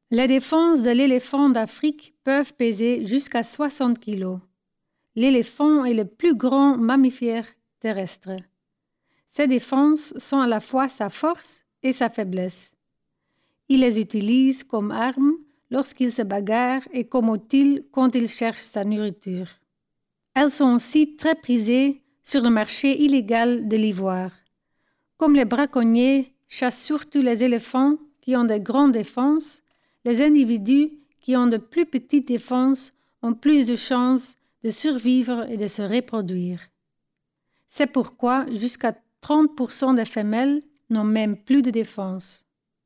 Les défenses de l'éléphant d'Afrique peuvent peser jusqu'à 60 kg. L'éléphant est le plus grand mammifère terrestre. Ses défenses sont à la fois sa force et sa faiblesse. Il les utilise comme armes lorsqu'il se bagarre et comme outil quand il cherche sa nourriture. Elles sont aussi très prisées sur le marché illégal de l'ivoire. Comme les braconniers chassent surtout les éléphants qui ont de grandes défenses, les individus qui ont de plus petites défenses ont plus de chances de survivre et de se reproduire. C'est pourquoi jusqu'à 30% des femelles n'ont même plus de défense.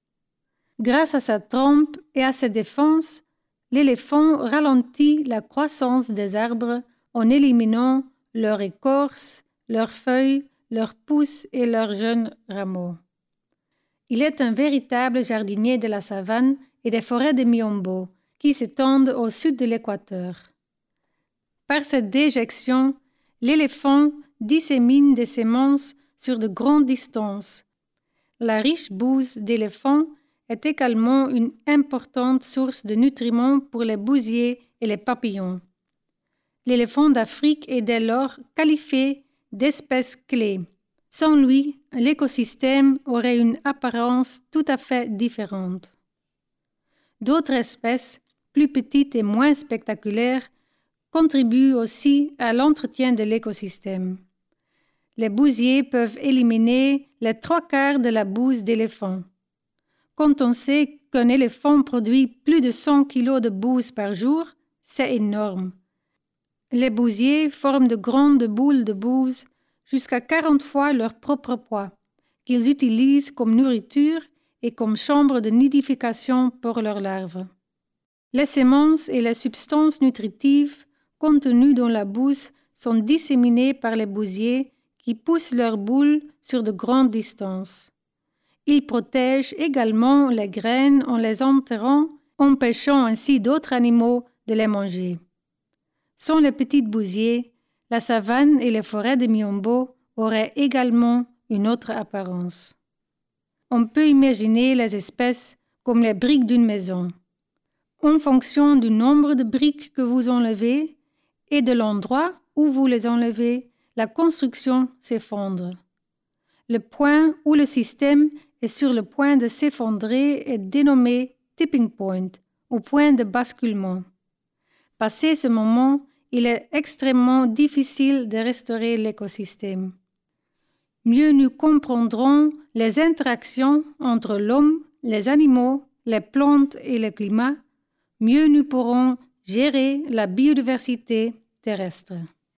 Grâce à sa trompe et à ses défenses, l'éléphant ralentit la croissance des arbres en éliminant leur écorce, leurs feuilles, leurs pousses et leurs jeunes rameaux. Il est un véritable jardinier de la savane et des forêts de Miombo, qui s'étendent au sud de l'équateur. Par cette déjection, l'éléphant dissémine des semences sur de grandes distances. La riche bouse d'éléphant est également une importante source de nutriments pour les bousiers et les papillons. L'éléphant d'Afrique est dès lors qualifié d'espèce clé. Sans lui, l'écosystème aurait une apparence tout à fait différente. D'autres espèces, plus petites et moins spectaculaires, contribuent aussi à l'entretien de l'écosystème. Les bousiers peuvent éliminer les 3/4 de la bouse d'éléphant. Quand on sait qu'un éléphant produit plus de 100 kg de bouse par jour, c'est énorme. Les bousiers forment de grandes boules de bouse jusqu'à 40 fois leur propre poids, qu'ils utilisent comme nourriture et comme chambre de nidification pour leurs larves. Les semences et les substances nutritives contenues dans la bouse sont disséminées par les bousiers qui poussent leurs boules sur de grandes distances. Ils protègent également les graines en les enterrant, empêchant ainsi d'autres animaux de les manger. Sans les petites bousiers, la savane et les forêts de Miombo auraient également une autre apparence. On peut imaginer les espèces comme les briques d'une maison. En fonction du nombre de briques que vous enlevez et de l'endroit où vous les enlevez, la construction s'effondre. Le point où le système est sur le point de s'effondrer est dénommé tipping point, ou point de basculement. Passé ce moment, il est extrêmement difficile de restaurer l'écosystème. Mieux nous comprendrons les interactions entre l'homme, les animaux, les plantes et le climat, mieux nous pourrons gérer la biodiversité terrestre.